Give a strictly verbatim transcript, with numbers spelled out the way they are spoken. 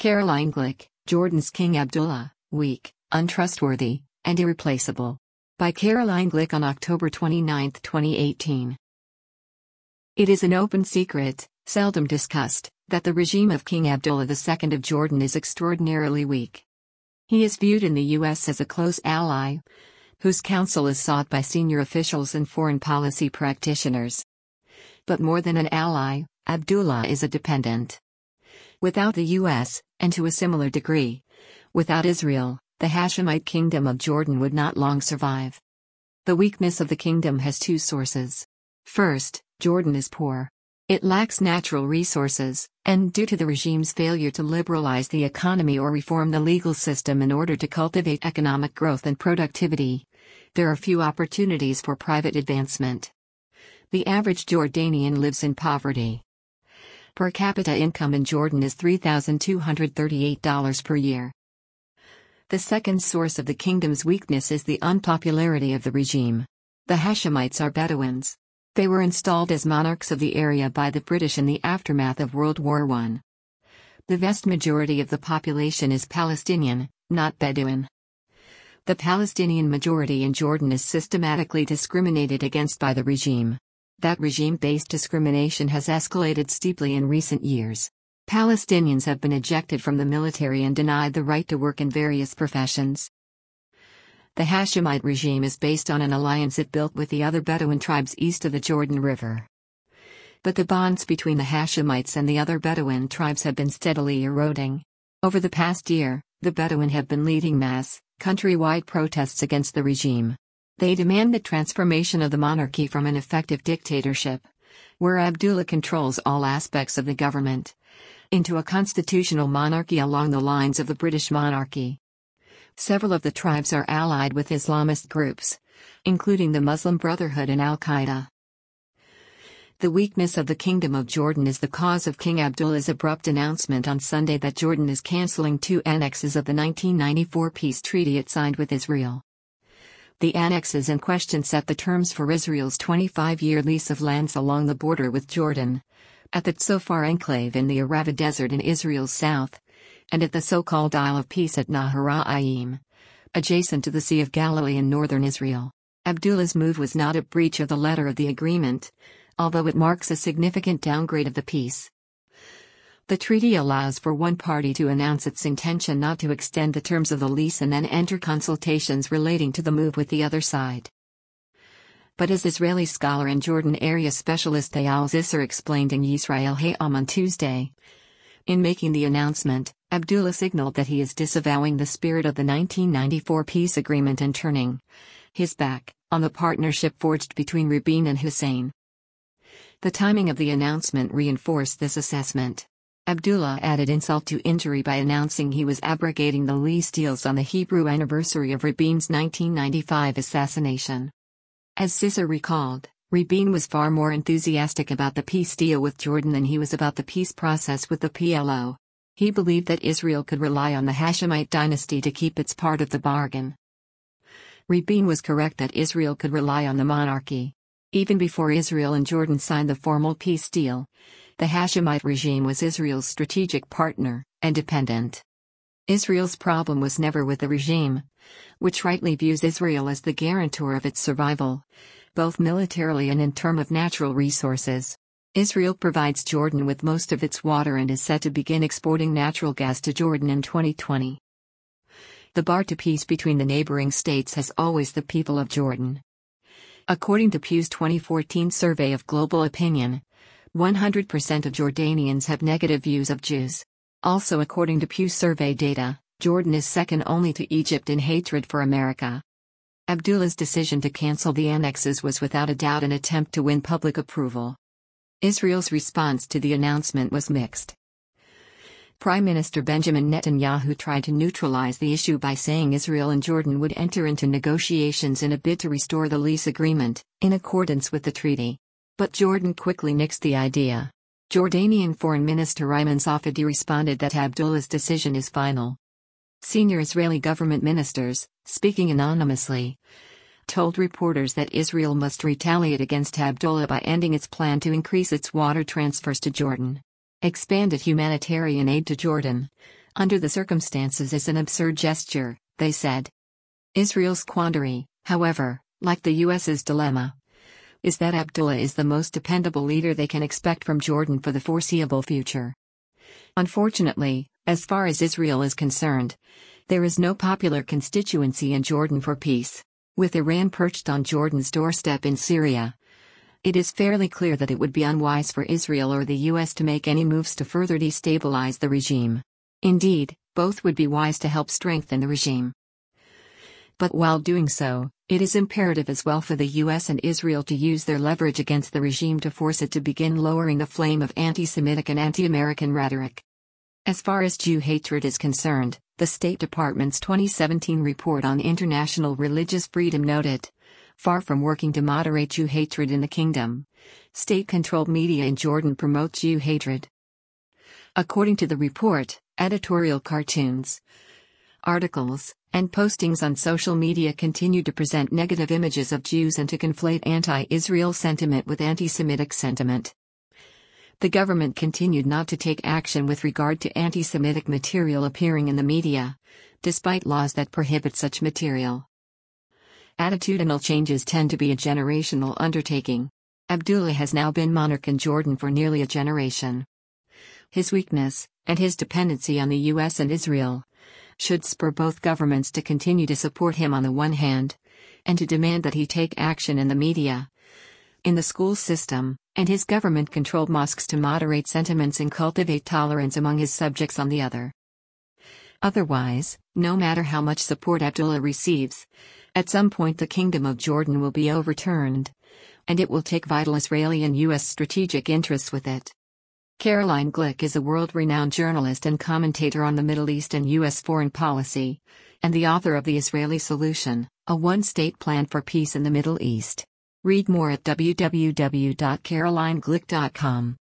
Caroline Glick, Jordan's King Abdullah, weak, untrustworthy, and irreplaceable. By Caroline Glick on October twenty-ninth, twenty eighteen. It is an open secret, seldom discussed, that the regime of King Abdullah the Second of Jordan is extraordinarily weak. He is viewed in the U S as a close ally, whose counsel is sought by senior officials and foreign policy practitioners. But more than an ally, Abdullah is a dependent. Without the U S, and to a similar degree, without Israel, the Hashemite kingdom of Jordan would not long survive. The weakness of the kingdom has two sources. First, Jordan is poor. It lacks natural resources, and due to the regime's failure to liberalize the economy or reform the legal system in order to cultivate economic growth and productivity, there are few opportunities for private advancement. The average Jordanian lives in poverty. Per capita income in Jordan is three thousand two hundred thirty-eight dollars per year. The second source of the kingdom's weakness is the unpopularity of the regime. The Hashemites are Bedouins. They were installed as monarchs of the area by the British in the aftermath of World War One. The vast majority of the population is Palestinian, not Bedouin. The Palestinian majority in Jordan is systematically discriminated against by the regime. That regime-based discrimination has escalated steeply in recent years. Palestinians have been ejected from the military and denied the right to work in various professions. The Hashemite regime is based on an alliance it built with the other Bedouin tribes east of the Jordan River. But the bonds between the Hashemites and the other Bedouin tribes have been steadily eroding. Over the past year, the Bedouin have been leading mass, countrywide protests against the regime. They demand the transformation of the monarchy from an effective dictatorship, where Abdullah controls all aspects of the government, into a constitutional monarchy along the lines of the British monarchy. Several of the tribes are allied with Islamist groups, including the Muslim Brotherhood and Al-Qaeda. The weakness of the Kingdom of Jordan is the cause of King Abdullah's abrupt announcement on Sunday that Jordan is canceling two annexes of the nineteen ninety-four peace treaty it signed with Israel. The annexes in question set the terms for Israel's twenty-five-year lease of lands along the border with Jordan, at the Tzofar enclave in the Arava Desert in Israel's south, and at the so-called Isle of Peace at Naharaim, adjacent to the Sea of Galilee in northern Israel. Abdullah's move was not a breach of the letter of the agreement, although it marks a significant downgrade of the peace. The treaty allows for one party to announce its intention not to extend the terms of the lease and then enter consultations relating to the move with the other side. But as Israeli scholar and Jordan area specialist Eyal Zisser explained in Yisrael Hayom on Tuesday, in making the announcement, Abdullah signaled that he is disavowing the spirit of the nineteen ninety-four peace agreement and turning his back on the partnership forged between Rabin and Hussein. The timing of the announcement reinforced this assessment. Abdullah added insult to injury by announcing he was abrogating the lease deals on the Hebrew anniversary of Rabin's nineteen ninety-five assassination. As Zisser recalled, Rabin was far more enthusiastic about the peace deal with Jordan than he was about the peace process with the P L O. He believed that Israel could rely on the Hashemite dynasty to keep its part of the bargain. Rabin was correct that Israel could rely on the monarchy. Even before Israel and Jordan signed the formal peace deal, the Hashemite regime was Israel's strategic partner and dependent. Israel's problem was never with the regime, which rightly views Israel as the guarantor of its survival, both militarily and in terms of natural resources. Israel provides Jordan with most of its water and is set to begin exporting natural gas to Jordan in twenty twenty. The bar to peace between the neighboring states has always the people of Jordan. According to Pew's twenty fourteen survey of global opinion, one hundred percent of Jordanians have negative views of Jews. Also, according to Pew survey data, Jordan is second only to Egypt in hatred for America. Abdullah's decision to cancel the annexes was without a doubt an attempt to win public approval. Israel's response to the announcement was mixed. Prime Minister Benjamin Netanyahu tried to neutralize the issue by saying Israel and Jordan would enter into negotiations in a bid to restore the lease agreement, in accordance with the treaty. But Jordan quickly nixed the idea. Jordanian Foreign Minister Ayman Safadi responded that Abdullah's decision is final. Senior Israeli government ministers, speaking anonymously, told reporters that Israel must retaliate against Abdullah by ending its plan to increase its water transfers to Jordan, expanded humanitarian aid to Jordan, Under the circumstances is an absurd gesture, they said. Israel's quandary, however, like the U S's dilemma, is that Abdullah is the most dependable leader they can expect from Jordan for the foreseeable future. Unfortunately, as far as Israel is concerned, there is no popular constituency in Jordan for peace. With Iran perched on Jordan's doorstep in Syria, it is fairly clear that it would be unwise for Israel or the U S to make any moves to further destabilize the regime. Indeed, both would be wise to help strengthen the regime. But while doing so, it is imperative as well for the U S and Israel to use their leverage against the regime to force it to begin lowering the flame of anti-Semitic and anti-American rhetoric. As far as Jew hatred is concerned, the State Department's twenty seventeen report on international religious freedom noted, far from working to moderate Jew hatred in the kingdom, state-controlled media in Jordan promote Jew hatred. According to the report, editorial cartoons, articles, and postings on social media continue to present negative images of Jews and to conflate anti-Israel sentiment with anti-Semitic sentiment. The government continued not to take action with regard to anti-Semitic material appearing in the media, despite laws that prohibit such material. Attitudinal changes tend to be a generational undertaking. Abdullah has now been monarch in Jordan for nearly a generation. His weakness, and his dependency on the U S and Israel, should spur both governments to continue to support him on the one hand, and to demand that he take action in the media, in the school system, and his government-controlled mosques to moderate sentiments and cultivate tolerance among his subjects on the other. Otherwise, no matter how much support Abdullah receives, at some point the Kingdom of Jordan will be overturned, and it will take vital Israeli and U S strategic interests with it. Caroline Glick is a world-renowned journalist and commentator on the Middle East and U S foreign policy, and the author of The Israeli Solution, a one-state plan for peace in the Middle East. Read more at w w w dot caroline glick dot com.